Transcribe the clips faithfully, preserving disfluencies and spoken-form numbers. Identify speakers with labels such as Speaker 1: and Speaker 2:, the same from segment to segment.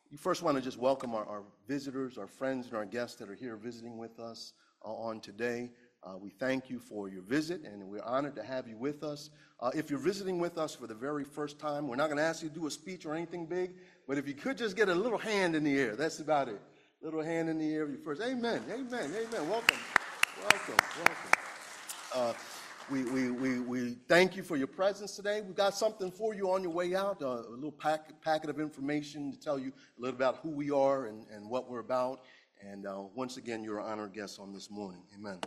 Speaker 1: You first want to just welcome our, our visitors, our friends, and our guests that are here visiting with us uh, on today. Uh, we thank you for your visit, and we're honored to have you with us. Uh, if you're visiting with us for the very first time, we're not going to ask you to do a speech or anything big, but if you could just get a little hand in the air, that's about it. Little hand in the air, you first. Amen, amen, amen. Welcome, welcome, welcome. Uh, we, we, we, we thank you for your presence today. We've got something for you on your way out, uh, a little pack, packet of information to tell you a little about who we are and, and what we're about. And uh, once again, you're an honored guest on this morning. Amen.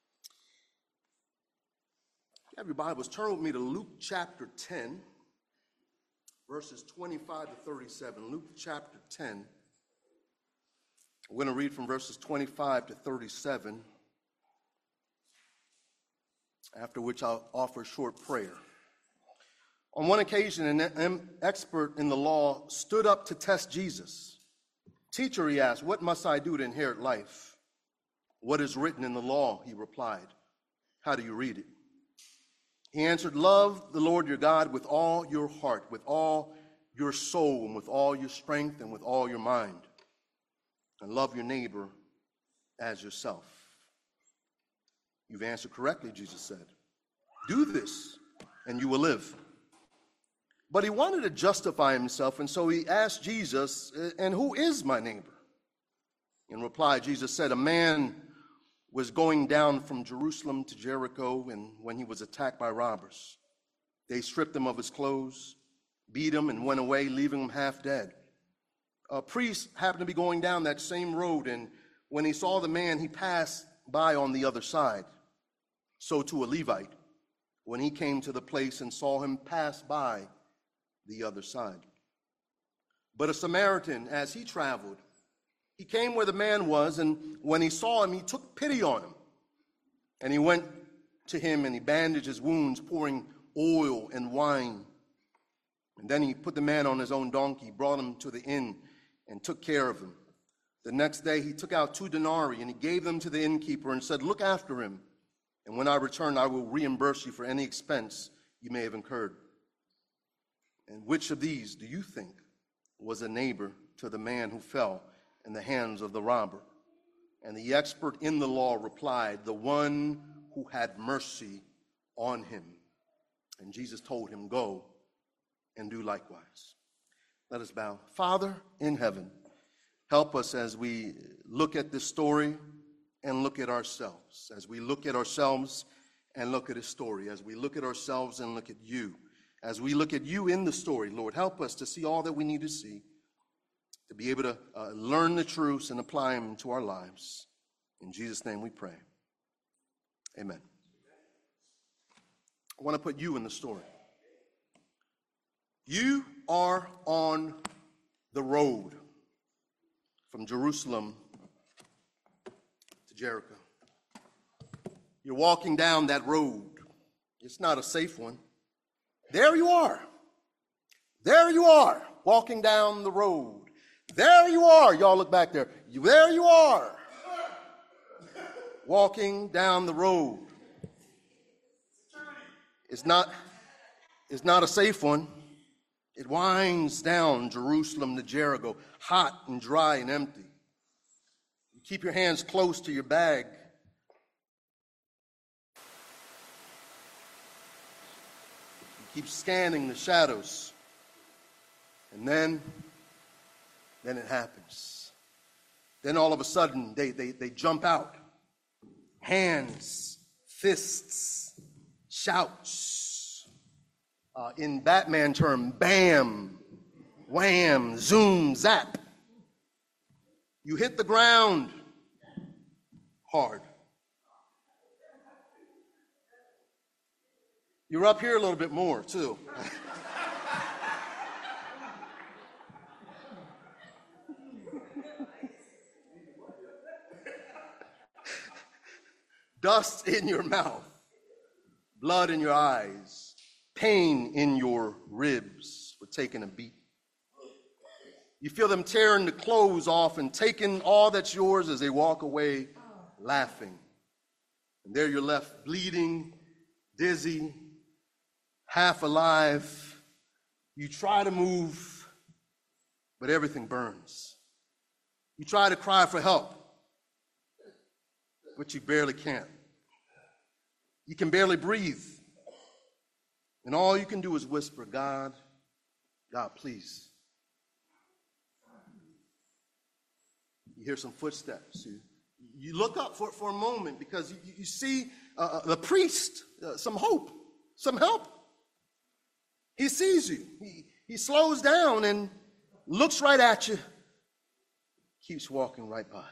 Speaker 1: If you have your Bibles, turn with me to Luke chapter ten, verses twenty-five to thirty-seven. Luke chapter ten. We're going to read from verses twenty-five to thirty-seven, after which I'll offer a short prayer. On one occasion, an expert in the law stood up to test Jesus. "Teacher," he asked, "what must I do to inherit life?" "What is written in the law?" he replied. "How do you read it?" He answered, "Love the Lord your God with all your heart, with all your soul, and with all your strength, and with all your mind. And love your neighbor as yourself." "You've answered correctly," Jesus said. "Do this, and you will live." But he wanted to justify himself, and so he asked Jesus, "And who is my neighbor?" In reply, Jesus said, "A man was going down from Jerusalem to Jericho, and when he was attacked by robbers, they stripped him of his clothes, beat him, and went away, leaving him half dead. A priest happened to be going down that same road, and when he saw the man, he passed by on the other side. So too a Levite, when he came to the place and saw him, pass by the other side. But a Samaritan, as he traveled, he came where the man was, and when he saw him, he took pity on him. And he went to him, and he bandaged his wounds, pouring oil and wine. And then he put the man on his own donkey, brought him to the inn, and took care of him. The next day he took out two denarii, and he gave them to the innkeeper and said, 'Look after him, and when I return, I will reimburse you for any expense you may have incurred.' And which of these do you think was a neighbor to the man who fell in the hands of the robber?" And the expert in the law replied, "The one who had mercy on him." And Jesus told him, "Go and do likewise." Let us bow. Father in heaven, help us as we look at this story and look at ourselves, as we look at ourselves and look at his story, as we look at ourselves and look at you, as we look at you in the story. Lord, help us to see all that we need to see, to be able to uh, learn the truths and apply them to our lives. In Jesus' name we pray. Amen. I want to put you in the story. You are on the road from Jerusalem to Jericho. You're walking down that road. It's not a safe one. There you are. There you are, walking down the road. There you are. Y'all look back there. You, there you are, walking down the road. It's not, it's not a safe one. It winds down Jerusalem to Jericho, hot and dry and empty. You keep your hands close to your bag. You keep scanning the shadows. And then, then it happens. Then all of a sudden, they, they, they jump out. Hands, fists, shouts. Uh, in Batman term, bam, wham, zoom, zap. You hit the ground hard. You're up here a little bit more, too. Dust in your mouth, blood in your eyes, pain in your ribs for taking a beat. You feel them tearing the clothes off and taking all that's yours as they walk away laughing. And there you're left bleeding, dizzy, half alive. You try to move, but everything burns. You try to cry for help, but you barely can. You can barely breathe. And all you can do is whisper, God, God, please. You hear some footsteps. You, you look up for, for a moment because you, you see uh, the priest, uh, some hope, some help. He sees you. He, he slows down and looks right at you, keeps walking right by.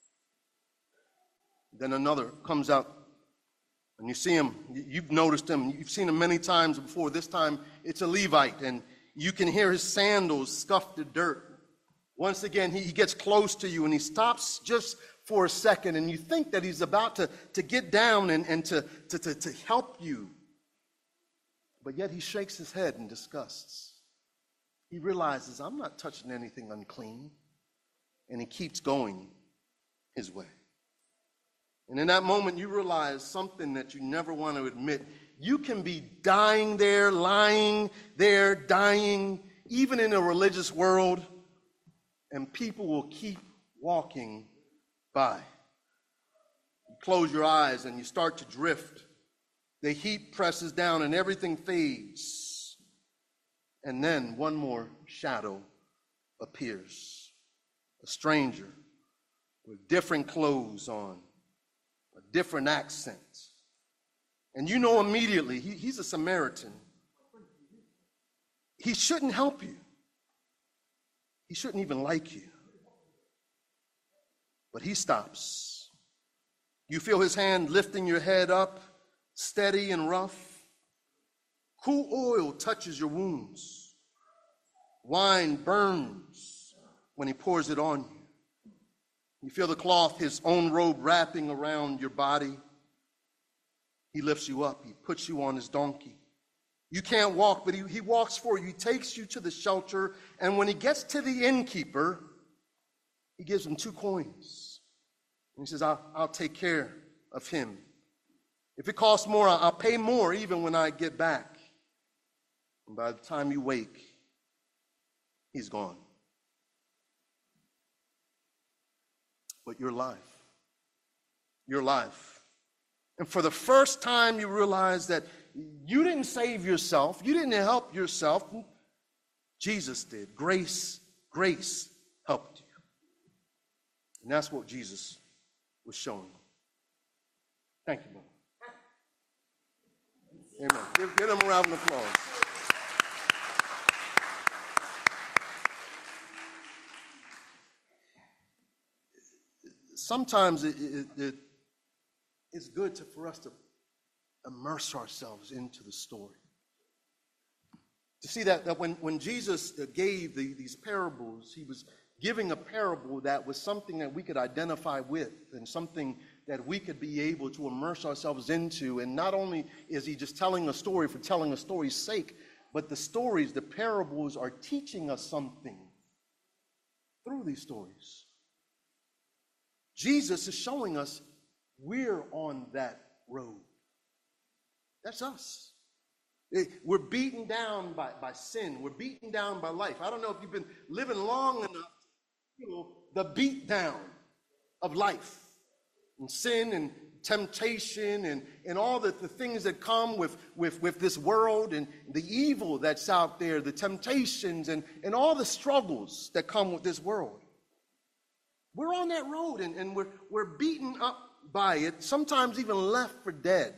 Speaker 1: Then another comes out, and you see him. You've noticed him. You've seen him many times before. This time it's a Levite, and you can hear his sandals scuff the dirt. Once again, he, he gets close to you, and he stops just for a second, and you think that he's about to, to get down and, and to, to, to, to help you. But yet he shakes his head in disgust. He realizes, I'm not touching anything unclean. And he keeps going his way. And in that moment, you realize something that you never want to admit. You can be dying there, lying there, dying, even in a religious world, and people will keep walking by. You close your eyes and you start to drift. The heat presses down and everything fades. And then one more shadow appears. A stranger with different clothes on, a different accent. And you know immediately, he, he's a Samaritan. He shouldn't help you. He shouldn't even like you. But he stops. You feel his hand lifting your head up, steady and rough. Cool oil touches your wounds. Wine burns when he pours it on you. You feel the cloth, his own robe, wrapping around your body. He lifts you up. He puts you on his donkey. You can't walk, but he, he walks for you. He takes you to the shelter, and when he gets to the innkeeper, he gives him two coins. And he says, I'll, I'll take care of him. If it costs more, I'll, I'll pay more even when I get back. And by the time you wake, he's gone. But your life, your life. And for the first time, you realize that you didn't save yourself. You didn't help yourself. Jesus did. Grace, grace helped you. And that's what Jesus was showing. Thank you, brother. Amen. Give, give them a round of applause. Sometimes it, it, it, it's good to, for us to immerse ourselves into the story. To see that, that when, when Jesus gave the, these parables, he was giving a parable that was something that we could identify with and something that we could be able to immerse ourselves into. And not only is he just telling a story for telling a story's sake, but the stories, the parables are teaching us something through these stories. Jesus is showing us we're on that road. That's us. We're beaten down by, by sin. We're beaten down by life. I don't know if you've been living long enough, you know, the beat down of life and sin and temptation and, and all the, the things that come with, with, with this world and the evil that's out there, the temptations and, and all the struggles that come with this world. We're on that road and, and we're, we're beaten up by it, sometimes even left for dead.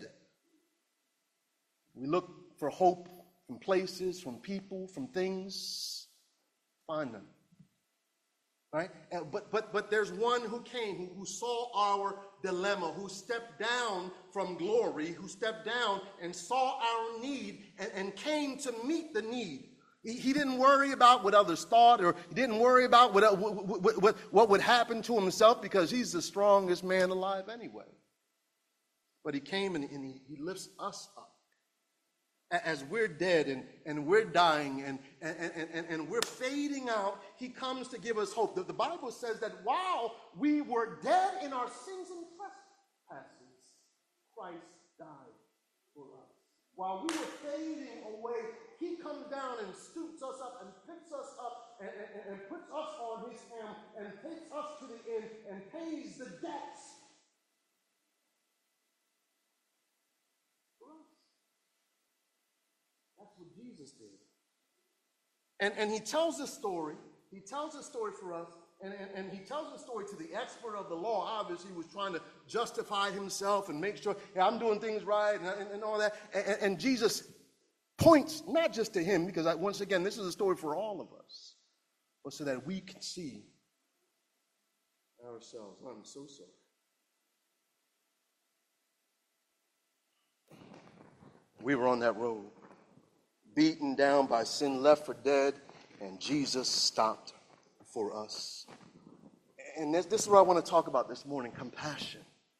Speaker 1: We look for hope from places, from people, from things. Find them. Right? And, but, but, but there's one who came, who, who saw our dilemma, who stepped down from glory, who stepped down and saw our need and, and came to meet the need. He, he didn't worry about what others thought, or he didn't worry about what, what, what, what, what would happen to himself, because he's the strongest man alive anyway. But he came and, and he, he lifts us up. As we're dead and, and we're dying and, and, and, and we're fading out, he comes to give us hope. The, the Bible says that while we were dead in our sins and trespasses, Christ died for us. While we were fading away, he comes down and scoops us up and picks us up and, and, and puts us on his ham and takes us to the end and pays the debts for us. That's what Jesus did. And, and he tells this story. He tells this story for us. And, and, and he tells the story to the expert of the law. Obviously, he was trying to justify himself and make sure, yeah, I'm doing things right and, and, and all that. And, and Jesus points not just to him, because I, once again, this is a story for all of us, but so that we can see ourselves. I'm so sorry. We were on that road, beaten down by sin, left for dead, and Jesus stopped for us. And this, this is what I want to talk about this morning, compassion.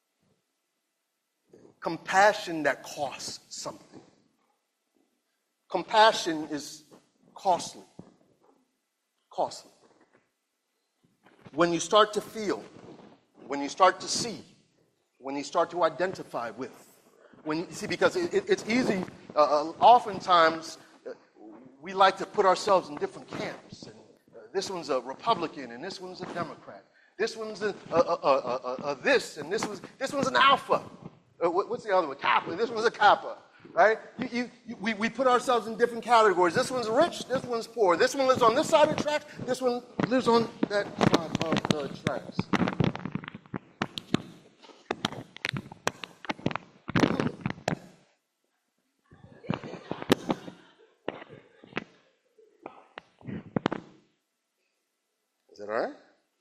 Speaker 1: Compassion that costs something. Compassion is costly. Costly. When you start to feel, when you start to see, when you start to identify with, when you see, because it, it, it's easy, uh, oftentimes uh, we like to put ourselves in different camps. And uh, this one's a Republican, and this one's a Democrat. This one's a, a, a, a, a, a this, and this one's this one's an alpha. Uh, what, what's the other one? Kappa. This one's a kappa. Right? You, you, you, we, we put ourselves in different categories. This one's rich, this one's poor. This one lives on this side of the tracks, this one lives on that side of the tracks. Is that all right?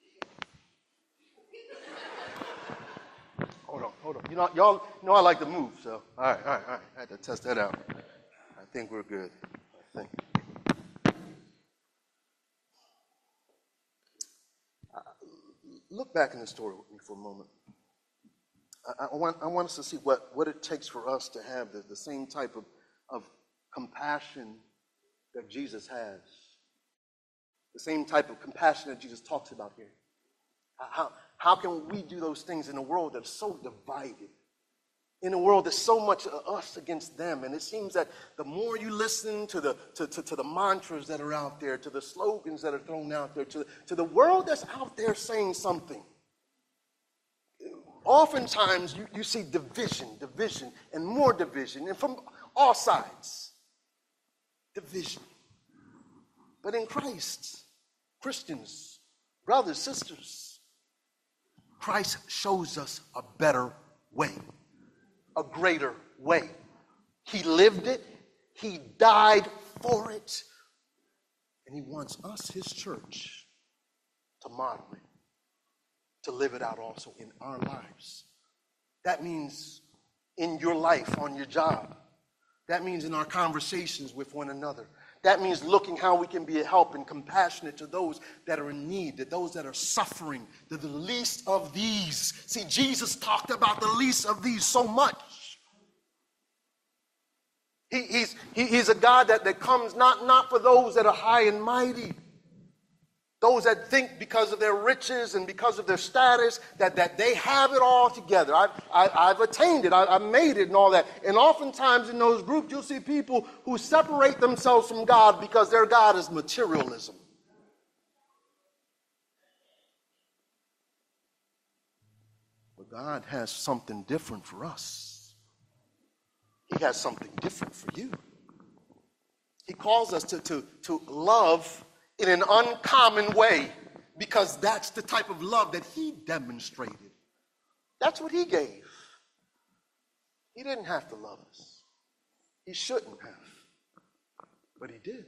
Speaker 1: Hold on, hold on. You know, y'all know I like to move, so all right, all right, all right. I had to test that out. I think we're good. I think. Uh, look back in the story with me for a moment. I, I, want, I want us to see what, what it takes for us to have the, the same type of, of compassion that Jesus has. The same type of compassion that Jesus talks about here. How, how can we do those things in a world that's so divided? In a world that's so much us against them. And it seems that the more you listen to the, to, to, to the mantras that are out there, to the slogans that are thrown out there, to, to the world that's out there saying something, oftentimes you, you see division, division, and more division, and from all sides. Division. But in Christ, Christians, brothers, sisters, Christ shows us a better way, a greater way. He lived it, he died for it, and he wants us, his church, to model it, to live it out also in our lives. That means in your life, on your job. That means in our conversations with one another. That means looking how we can be a help and compassionate to those that are in need, to those that are suffering, to the least of these. See, Jesus talked about the least of these so much. He, he's, he, he's a God that, that comes not, not for those that are high and mighty, those that think because of their riches and because of their status that, that they have it all together. I've, I, I've attained it. I, I've made it and all that. And oftentimes in those groups, you'll see people who separate themselves from God because their God is materialism. But God has something different for us. He has something different for you. He calls us to, to, to love in an uncommon way, because that's the type of love that he demonstrated. That's what he gave. He didn't have to love us. He shouldn't have, but he did.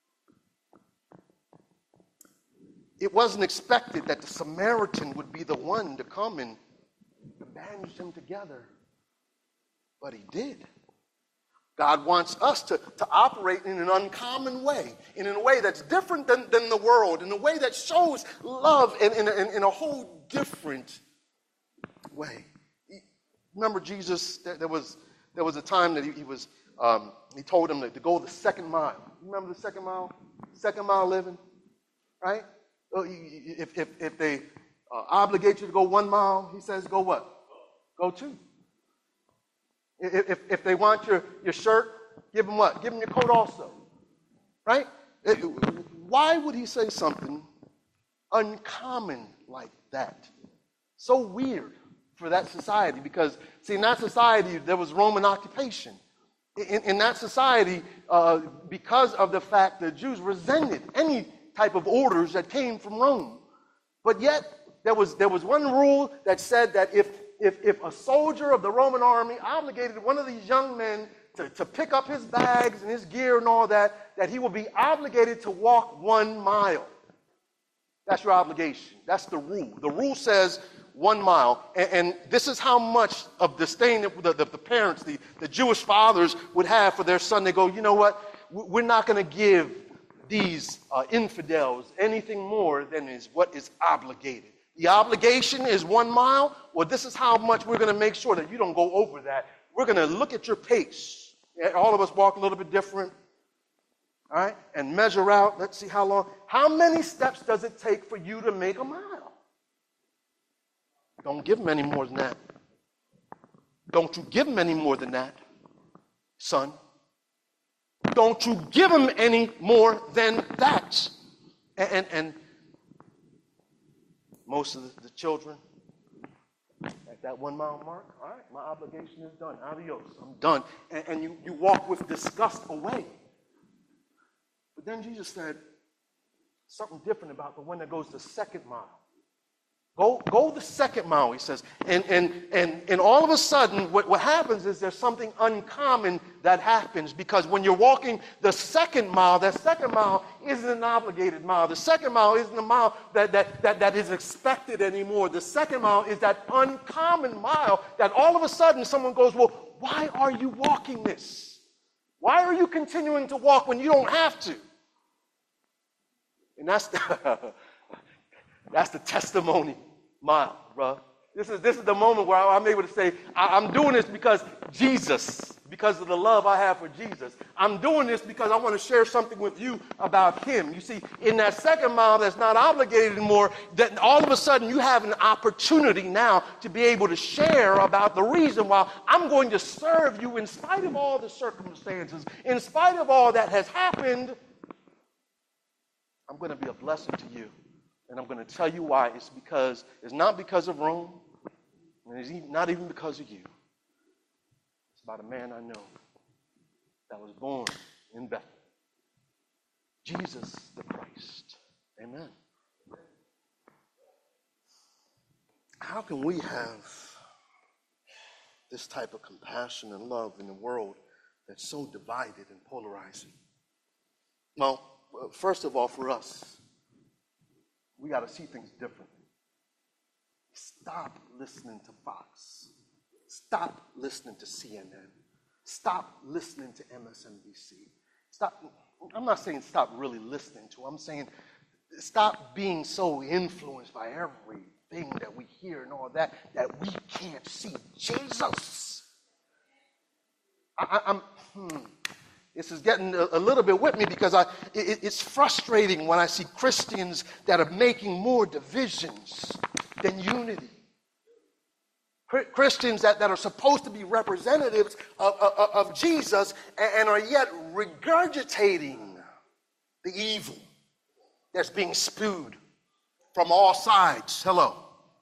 Speaker 1: It wasn't expected that the Samaritan would be the one to come and bandage them together, but he did. God wants us to, to operate in an uncommon way, in a way that's different than, than the world, in a way that shows love in, in, in, in a whole different way. Remember Jesus, there, there was there was a time that he, he was, um, he told him to, to go the second mile. Remember the second mile? Second mile living, right? If, if, if they uh, obligate you to go one mile, he says go what? Go two. If, if they want your, your shirt, give them what? Give them your coat also, right? why would he say something uncommon like that? So weird for that society, because, see, in that society, there was Roman occupation. In, in that society, uh, because of the fact that Jews resented any type of orders that came from Rome. But yet, there was, there was one rule that said that if, if, if a soldier of the Roman army obligated one of these young men to, to pick up his bags and his gear and all that, that he would be obligated to walk one mile. That's your obligation. That's the rule. The rule says one mile. And, and this is how much of disdain that the, the, the parents, the, the Jewish fathers would have for their son. They go, you know what? We're not going to give these uh, infidels anything more than is what is obligated. The obligation is one mile. Well, this is how much we're going to make sure that you don't go over that. We're going to look at your pace. All of us walk a little bit different. All right? And measure out. Let's see how long. How many steps does it take for you to make a mile? Don't give them any more than that. Don't you give them any more than that, son. Don't you give them any more than that. And, and, and most of the, the children, at that one mile mark, all right, my obligation is done. Adios, I'm done. And, and you, you walk with disgust away. But then Jesus said something different about the one that goes the second mile. Go, go the second mile, he says. And, and, and, and all of a sudden, what, what happens is there's something uncommon that happens, because when you're walking the second mile, that second mile isn't an obligated mile. The second mile isn't a mile that, that, that, that is expected anymore. The second mile is that uncommon mile that all of a sudden someone goes, well, why are you walking this? Why are you continuing to walk when you don't have to? And that's the... That's the testimony mile, bro. This is, this is the moment where I'm able to say, I, I'm doing this because Jesus, because of the love I have for Jesus. I'm doing this because I want to share something with you about him. You see, in that second mile that's not obligated anymore, that all of a sudden you have an opportunity now to be able to share about the reason why I'm going to serve you in spite of all the circumstances, in spite of all that has happened. I'm going to be a blessing to you. And I'm going to tell you why. It's because, it's not because of Rome, and it's not even because of you. It's about a man I know that was born in Bethlehem. Jesus the Christ. Amen. How can we have this type of compassion and love in a world that's so divided and polarizing? Well, first of all, for us, we got to see things differently. Stop listening to Fox. Stop listening to C N N. Stop listening to M S N B C. Stop. I'm not saying stop really listening to. I'm saying stop being so influenced by everything that we hear and all that that we can't see Jesus. I, I, I'm. Hmm. This is getting a, a little bit with me because I, it, it's frustrating when I see Christians that are making more divisions than unity. Christians that, that are supposed to be representatives of, of, of Jesus and, and are yet regurgitating the evil that's being spewed from all sides. Hello.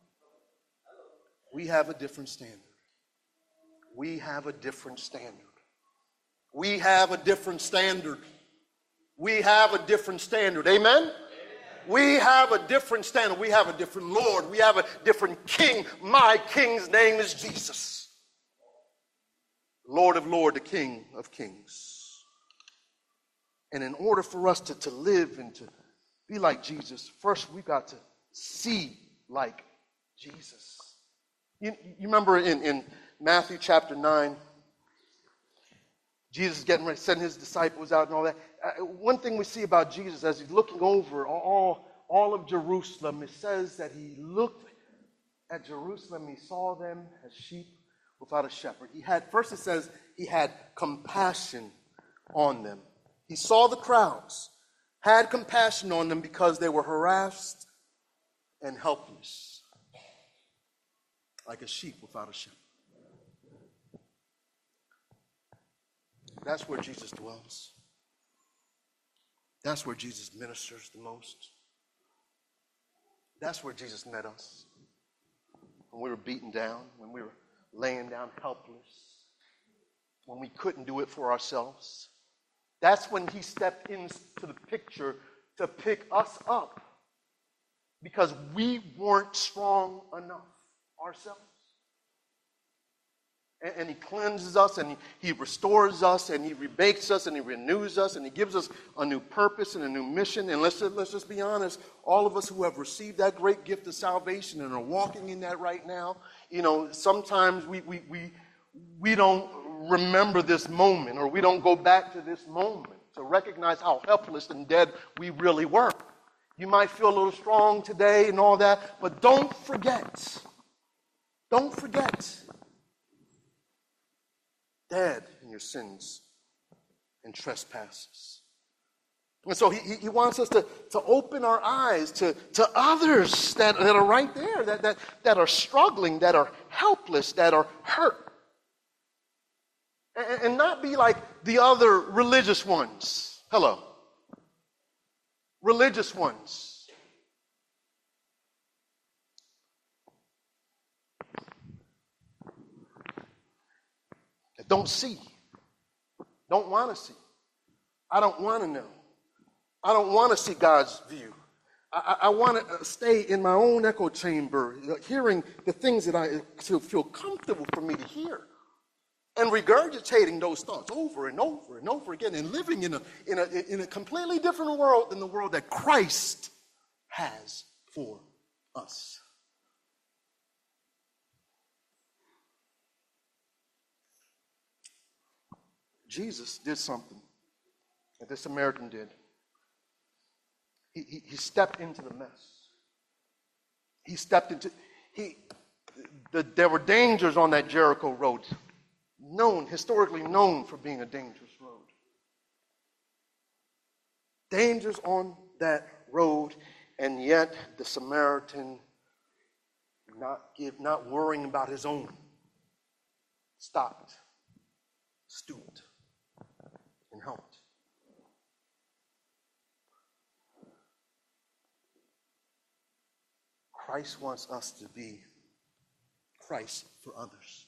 Speaker 1: We have a different standard. We have a different standard. We have a different standard. We have a different standard. Amen? Amen? We have a different standard. We have a different Lord. We have a different King. My King's name is Jesus. Lord of Lords, the King of Kings. And in order for us to, to live and to be like Jesus, first we've got to see like Jesus. You, you remember in, in Matthew chapter nine, Jesus is getting ready to send his disciples out and all that. Uh, one thing we see about Jesus as he's looking over all, all of Jerusalem, it says that he looked at Jerusalem, he saw them as sheep without a shepherd. He had, first it says, he had compassion on them. He saw the crowds, had compassion on them because they were harassed and helpless, like a sheep without a shepherd. That's where Jesus dwells. That's where Jesus ministers the most. That's where Jesus met us. When we were beaten down, when we were laying down helpless, when we couldn't do it for ourselves. That's when he stepped into the picture to pick us up because we weren't strong enough ourselves. And, and he cleanses us, and he, he restores us, and he remakes us, and he renews us, and he gives us a new purpose and a new mission. And let's, let's just be honest, all of us who have received that great gift of salvation and are walking in that right now, you know, sometimes we we we we don't remember this moment, or we don't go back to this moment to recognize how helpless and dead we really were. You might feel a little strong today and all that, but don't forget, don't forget, dead in your sins and trespasses. And so he, he wants us to, to open our eyes to, to others that, that are right there, that, that, that are struggling, that are helpless, that are hurt. And, and not be like the other religious ones. Hello. Religious ones. That don't see. Don't want to see. I don't want to know. I don't want to see God's view. I, I, I want to stay in my own echo chamber, hearing the things that I feel comfortable for me to hear. And regurgitating those thoughts over and over and over again, and living in a, in a, in a completely different world than the world that Christ has for us. Jesus did something that the Samaritan did. He, he, he stepped into the mess. He stepped into, he, the, there were dangers on that Jericho road. Known, historically known for being a dangerous road. Dangers on that road, and yet the Samaritan, not give, not worrying about his own, stopped, stooped, and helped. Christ wants us to be Christ for others.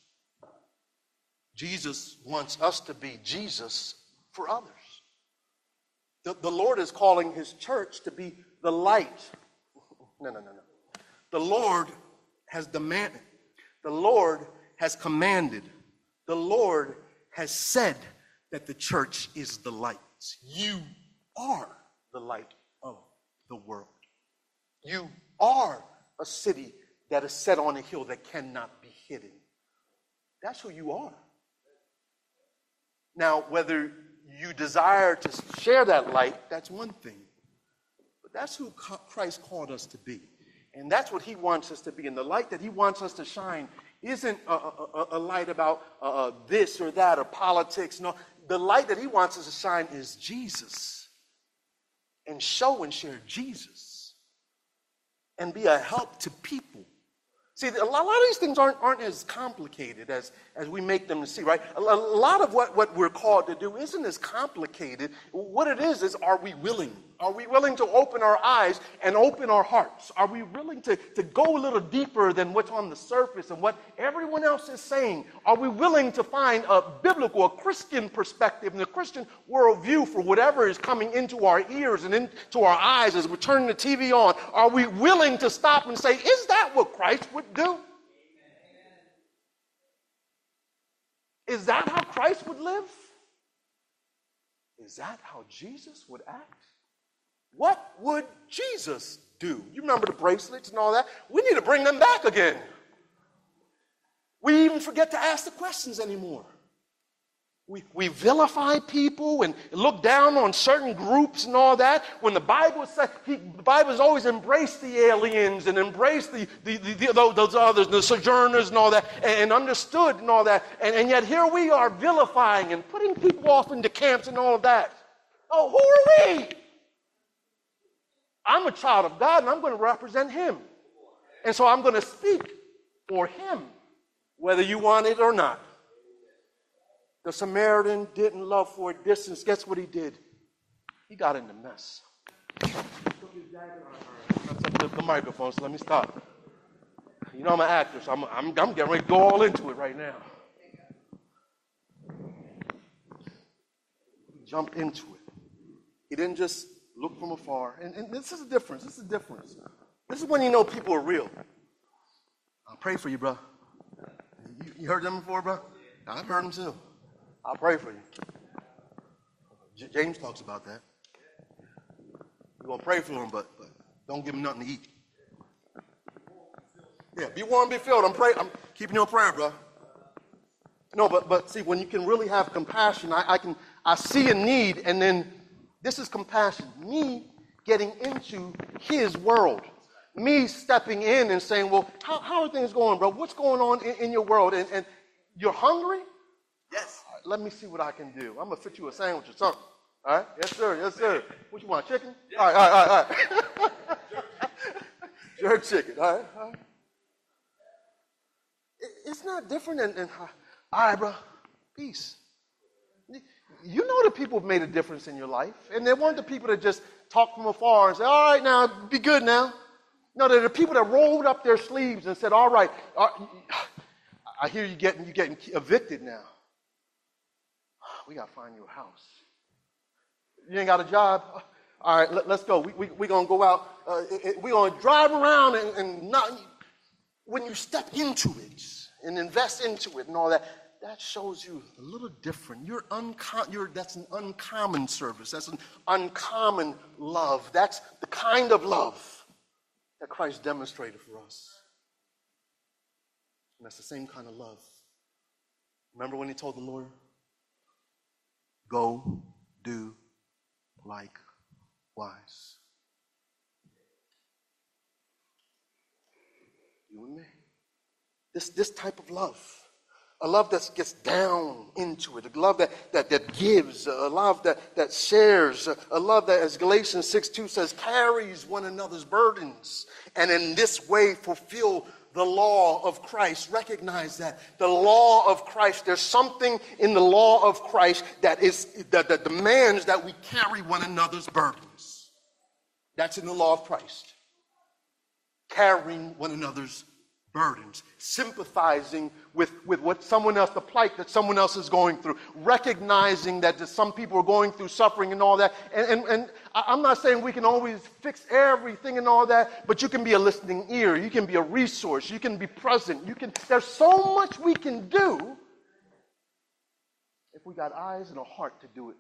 Speaker 1: Jesus wants us to be Jesus for others. The, the Lord is calling his church to be the light. No, no, no, no. The Lord has demanded. The Lord has commanded. The Lord has said that the church is the light. You are the light of the world. You are a city that is set on a hill that cannot be hidden. That's who you are. Now, whether you desire to share that light, that's one thing. But that's who Christ called us to be. And that's what he wants us to be. And the light that he wants us to shine isn't a, a, a light about uh, this or that or politics. No, the light that he wants us to shine is Jesus. And show and share Jesus. And be a help to people. See, a lot of these things aren't, aren't as complicated as, as we make them see, right? A, a lot of what, what we're called to do isn't as complicated. What it is is, are we willing? Are we willing to open our eyes and open our hearts? Are we willing to, to go a little deeper than what's on the surface and what everyone else is saying? Are we willing to find a biblical, a Christian perspective and a Christian worldview for whatever is coming into our ears and into our eyes as we're turning the T V on? Are we willing to stop and say, is that what Christ would do? Is that how Christ would live? Is that how Jesus would act? What would Jesus do? You remember the bracelets and all that? We need to bring them back again. We even forget to ask the questions anymore. We, we vilify people and look down on certain groups and all that. When the Bible says, he, the Bible has always embraced the aliens and embraced the, the, the, the those others, the sojourners and all that, and, and understood and all that. And, and yet here we are vilifying and putting people off into camps and all of that. Oh, who are we? I'm a child of God, and I'm going to represent him. And so I'm going to speak for him, whether you want it or not. The Samaritan didn't love for a distance. Guess what he did?
Speaker 2: he got in the mess. That's up the, the microphone, so let me stop. You know I'm an actor, so I'm, I'm, I'm getting ready to go all into it right now. He jumped into it. He didn't just look from afar. And, and this is a difference. This is a difference. This is when you know people are real. I'll pray for you, bro. You, you heard them before, bro? I've heard them too. I'll pray for you. J- James talks about that. You're going to pray for them, but, but don't give them nothing to eat. Yeah, be warm, be filled. I'm praying. I'm keeping your prayer, bro. No, but but see, when you can really have compassion, I, I can I see a need, and then this is compassion. Me getting into his world. Me stepping in and saying, well, how, how are things going, bro? What's going on in, in your world? And, and you're hungry? Yes. All right, let me see what I can do. I'm going to fit you a sandwich or something. All right? Yes, sir. Yes, sir. What you want, chicken? Yes. All right, all right, all right. All right. Jerk chicken. All right, all right. It, it's not different than, than, all right, bro, peace. You know the people have made a difference in your life. And they weren't the people that just talk from afar and say, all right, now, be good now. No, they're the people that rolled up their sleeves and said, all right, I hear you getting, you getting evicted now. We got to find you a house. You ain't got a job? All right, let, let's go. We're we, we going to go out. Uh, we're going to drive around and, and not. When you step into it and invest into it and all that, that shows you a little different. You're uncom- you're, that's an uncommon service. That's an uncommon love. That's the kind of love that Christ demonstrated for us. And that's the same kind of love. Remember when he told the lawyer, go do likewise. You and me. This, this type of love. A love that gets down into it. A love that, that, that gives. A love that, that shares. A love that, as Galatians six two says, carries one another's burdens. And in this way fulfill the law of Christ. Recognize that. The law of Christ. There's something in the law of Christ that is that, that demands that we carry one another's burdens. That's in the law of Christ. Carrying one another's burdens, sympathizing with, with what someone else, the plight that someone else is going through, recognizing that some people are going through suffering and all that. And, and, and I'm not saying we can always fix everything and all that, but you can be a listening ear. You can be a resource. You can be present. You can. There's so much we can do if we got eyes and a heart to do it.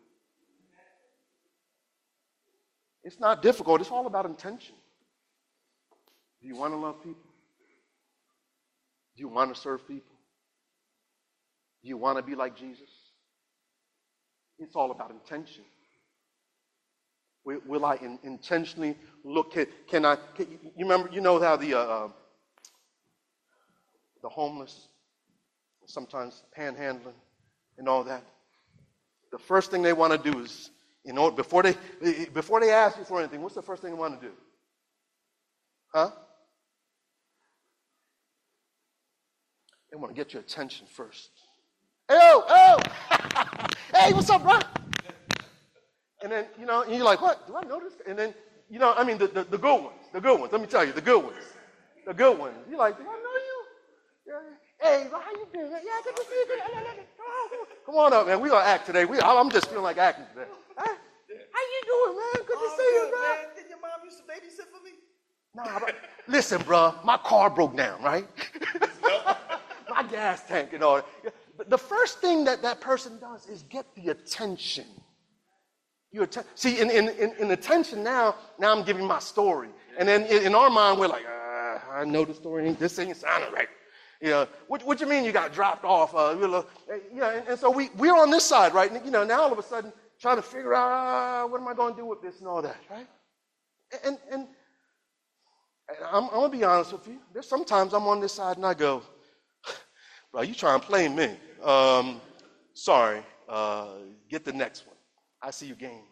Speaker 2: It's not difficult. It's all about intention. Do you want to love people? Do you want to serve people? Do you want to be like Jesus? It's all about intention. Will, will I in, intentionally look at, can I, can, you remember, you know how the, uh, the homeless, sometimes panhandling and all that. The first thing they want to do is, you know, before they, before they ask you for anything, what's the first thing they want to do? Huh? They want to get your attention first. Hey, oh, oh! Hey, what's up, bro? And then, you know, and you're like, what? Do I know this? And then, you know, I mean, the, the, the good ones, the good ones. Let me tell you, the good ones. The good ones. You're like, do I know you? Yeah. Hey, bro, how you doing? Yeah, good to see you. Come on up, man. We gonna act today. We, I'm just feeling like acting today. Huh? How you doing, man? Good to
Speaker 3: oh,
Speaker 2: see you,
Speaker 3: good,
Speaker 2: bro.
Speaker 3: Man. Did your mom used to babysit for me?
Speaker 2: Nah, bro. Listen, bro, my car broke down, right? My gas tank and all that. But the first thing that that person does is get the attention. Your atten- See, in, in, in, in attention now, now I'm giving my story. And then in, in our mind, we're like, uh, I know the story. Ain't, this ain't sounding right. You know, what, what you mean you got dropped off? Uh, you know, yeah, and, and so we, we're on this side, right? And, you know, now all of a sudden, trying to figure out, uh, what am I going to do with this and all that, right? And, and, and I'm, I'm going to be honest with you. There's sometimes I'm on this side and I go, bro, you trying to play me. Um, sorry. Uh, get the next one. I see you game.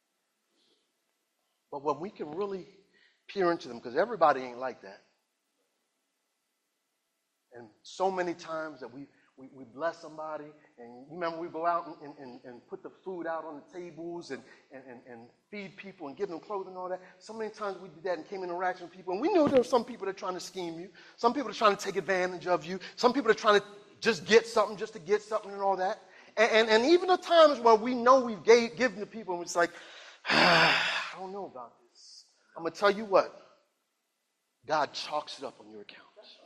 Speaker 2: But when we can really peer into them, because everybody ain't like that. And so many times that we, we, we bless somebody, and you remember we go out and, and, and put the food out on the tables and, and, and, and feed people and give them clothing and all that. So many times we did that and came in interaction with people, and we knew there were some people that are trying to scheme you. Some people are trying to take advantage of you. Some people are trying to just get something, just to get something and all that. And, and, and even the times where we know we've gave, given to people, and it's like, ah, I don't know about this. I'm going to tell you what. God chalks it up on your account.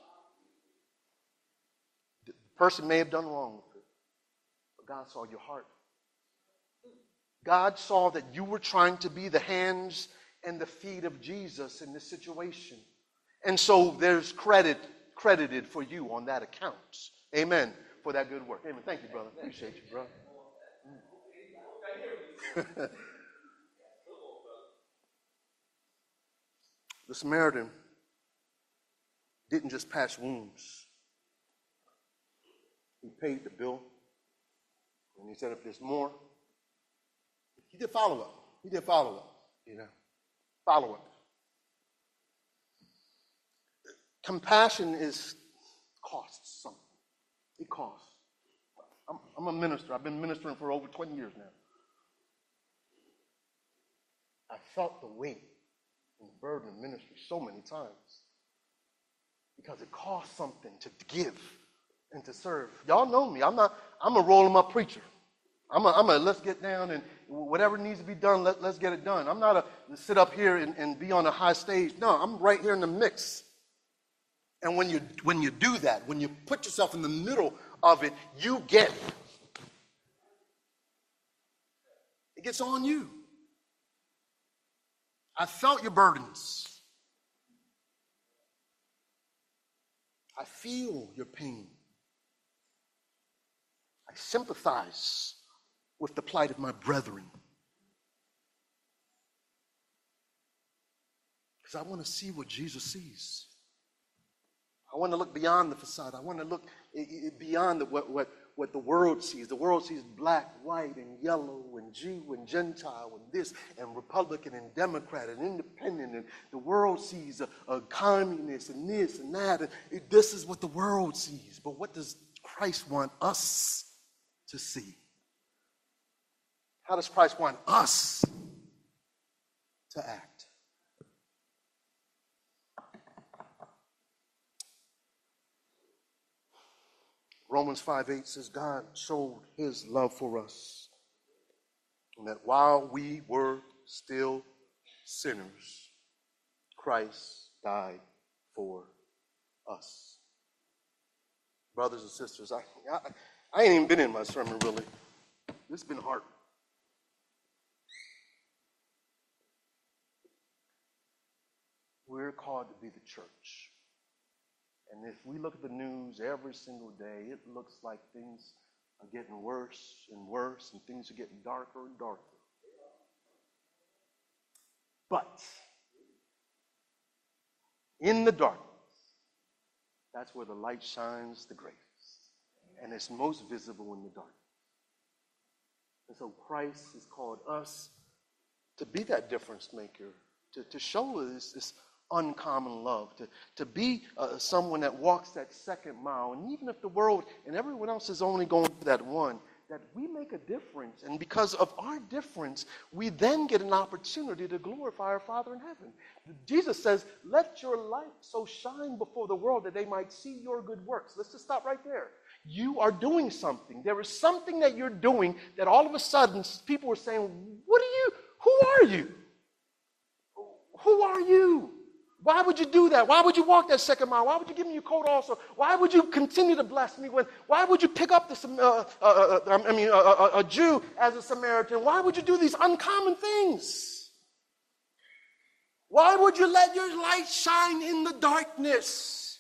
Speaker 2: The person may have done wrong with it, but God saw your heart. God saw that you were trying to be the hands and the feet of Jesus in this situation. And so there's credit credited for you on that account. Amen. For that good work. Amen. Thank you, brother. Appreciate you, brother. The Samaritan didn't just patch wounds. He paid the bill. And he said, if there's more, he did follow up. He did follow up, you know. Follow up. Compassion is costs something. It costs. I'm, I'm a minister. I've been ministering for over twenty years now. I felt the weight and the burden of ministry so many times because it costs something to give and to serve. Y'all know me. I'm not. I'm a roll 'em up preacher. I'm a, I'm a let's get down and whatever needs to be done, let, let's get it done. I'm not a sit up here and, and be on a high stage. No, I'm right here in the mix. And when you when you do that, when you put yourself in the middle of it, you get it gets on you. I felt your burdens. I feel your pain. I sympathize with the plight of my brethren. Because I want to see what Jesus sees. I want to look beyond the facade. I want to look beyond the, what, what, what the world sees. The world sees black, white, and yellow, and Jew, and Gentile, and this, and Republican, and Democrat, and independent. And the world sees a, a communist, and this, and that. And it, this is what the world sees. But what does Christ want us to see? How does Christ want us to act? Romans five eight says, God showed his love for us, and that while we were still sinners, Christ died for us. Brothers and sisters, I, I, I ain't even been in my sermon really. This has been hard. We're called to be the church. And if we look at the news every single day, it looks like things are getting worse and worse, and things are getting darker and darker. But in the darkness, that's where the light shines the greatest. And it's most visible in the darkness. And so Christ has called us to be that difference maker, to, to show this, this uncommon love, to, to be uh, someone that walks that second mile. And even if the world and everyone else is only going for that one, that we make a difference. And because of our difference, we then get an opportunity to glorify our Father in heaven. Jesus says, let your light so shine before the world that they might see your good works. Let's just stop right there. You are doing something. There is something that you're doing that all of a sudden people are saying, what are you? Who are you? Who are you? Why would you do that? Why would you walk that second mile? Why would you give me your coat also? Why would you continue to bless me? When? Why would you pick up the, uh, uh, uh, I mean, uh, a Jew as a Samaritan? Why would you do these uncommon things? Why would you let your light shine in the darkness?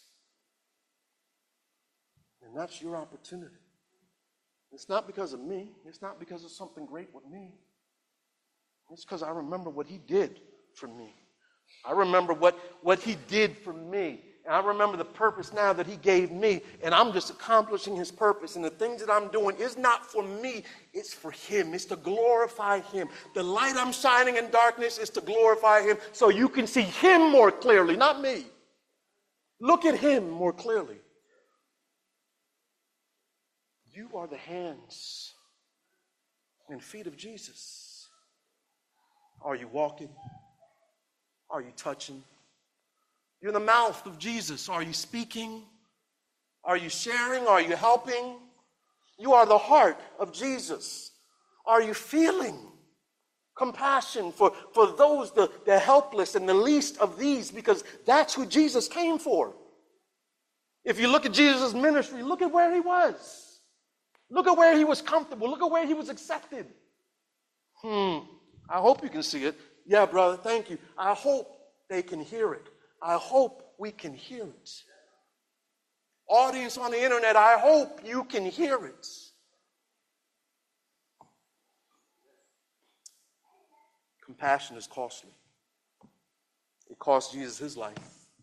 Speaker 2: And that's your opportunity. It's not because of me. It's not because of something great with me. It's because I remember what he did for me. I remember what, what he did for me. And I remember the purpose now that he gave me. And I'm just accomplishing his purpose. And the things that I'm doing is not for me. It's for him. It's to glorify him. The light I'm shining in darkness is to glorify him so you can see him more clearly, not me. Look at him more clearly. You are the hands and feet of Jesus. Are you walking? Are you touching? You're the mouth of Jesus. Are you speaking? Are you sharing? Are you helping? You are the heart of Jesus. Are you feeling compassion for, for those, the, the helpless and the least of these? Because that's who Jesus came for. If you look at Jesus' ministry, look at where he was. Look at where he was comfortable. Look at where he was accepted. Hmm. I hope you can see it. Yeah, brother, thank you. I hope they can hear it. I hope we can hear it. Audience on the internet, I hope you can hear it. Compassion is costly. It cost Jesus his life.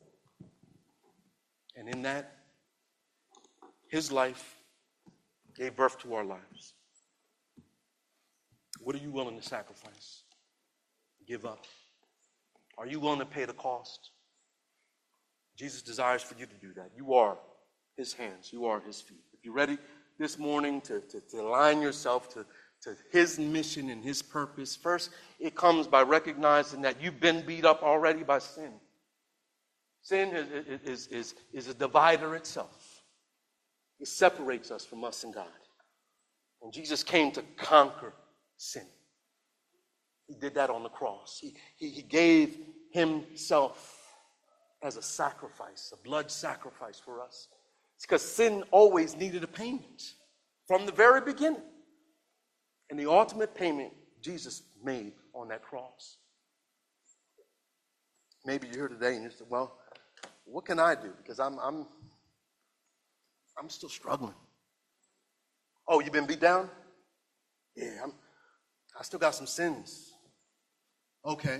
Speaker 2: And in that, his life gave birth to our lives. What are you willing to sacrifice? Give up? Are you willing to pay the cost? Jesus desires for you to do that. You are his hands. You are his feet. If you're ready this morning to, to, to align yourself to, to his mission and his purpose, first it comes by recognizing that you've been beat up already by sin. Sin is, is, is, is a divider itself. It separates us from us and God. And Jesus came to conquer sin. He did that on the cross. He, he, he gave himself as a sacrifice, a blood sacrifice for us. It's because sin always needed a payment from the very beginning. And the ultimate payment Jesus made on that cross. Maybe you're here today and you say, well, what can I do? Because I'm, I'm, I'm still struggling. Oh, you've been beat down? Yeah, I'm, I still got some sins. Okay.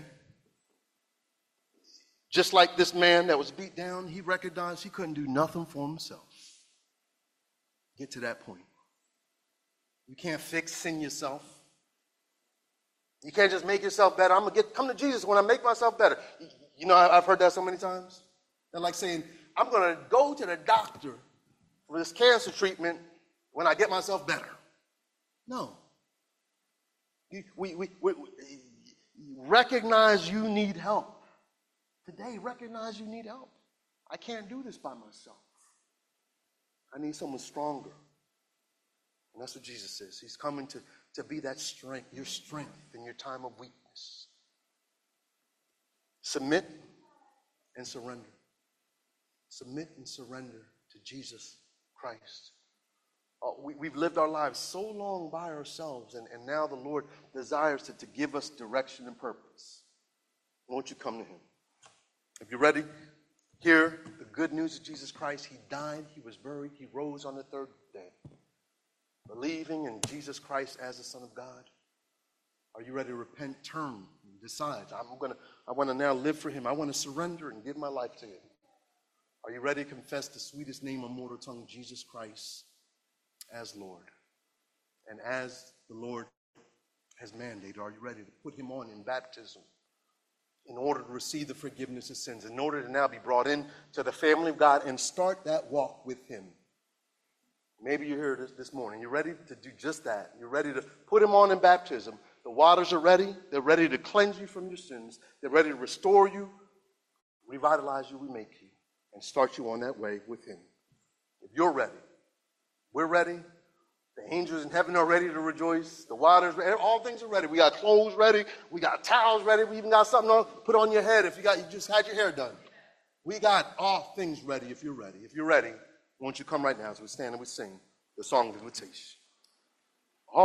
Speaker 2: Just like this man that was beat down, he recognized he couldn't do nothing for himself. Get to that point. You can't fix sin yourself. You can't just make yourself better. I'm going to get come to Jesus when I make myself better. You know, I've heard that so many times. They're like saying, I'm going to go to the doctor for this cancer treatment when I get myself better. No. We, we, we, we, we recognize you need help. Today, recognize you need help. I can't do this by myself. I need someone stronger. And that's what Jesus says. He's coming to, to be that strength, your strength in your time of weakness. Submit and surrender. Submit and surrender to Jesus Christ. Uh, we, we've lived our lives so long by ourselves, and, and now the Lord desires to, to give us direction and purpose. Won't you come to him? If you're ready, hear the good news of Jesus Christ. He died, he was buried, he rose on the third day. Believing in Jesus Christ as the Son of God. Are you ready to repent, turn, and decide? I'm gonna, I want to now live for him. I want to surrender and give my life to him. Are you ready to confess the sweetest name on mortal tongue, Jesus Christ, as Lord? And as the Lord has mandated, are you ready to put him on in baptism in order to receive the forgiveness of sins, in order to now be brought into the family of God and start that walk with him? Maybe you're here this, this morning. You're ready to do just that. You're ready to put him on in baptism. The waters are ready. They're ready to cleanse you from your sins. They're ready to restore you, revitalize you, remake you, and start you on that way with him. If you're ready, we're ready. The angels in heaven are ready to rejoice. The waters, all things are ready. We got clothes ready. We got towels ready. We even got something to put on your head if you got you just had your hair done. We got all things ready if you're ready. If you're ready, won't you come right now as we stand and we sing the song of invitation.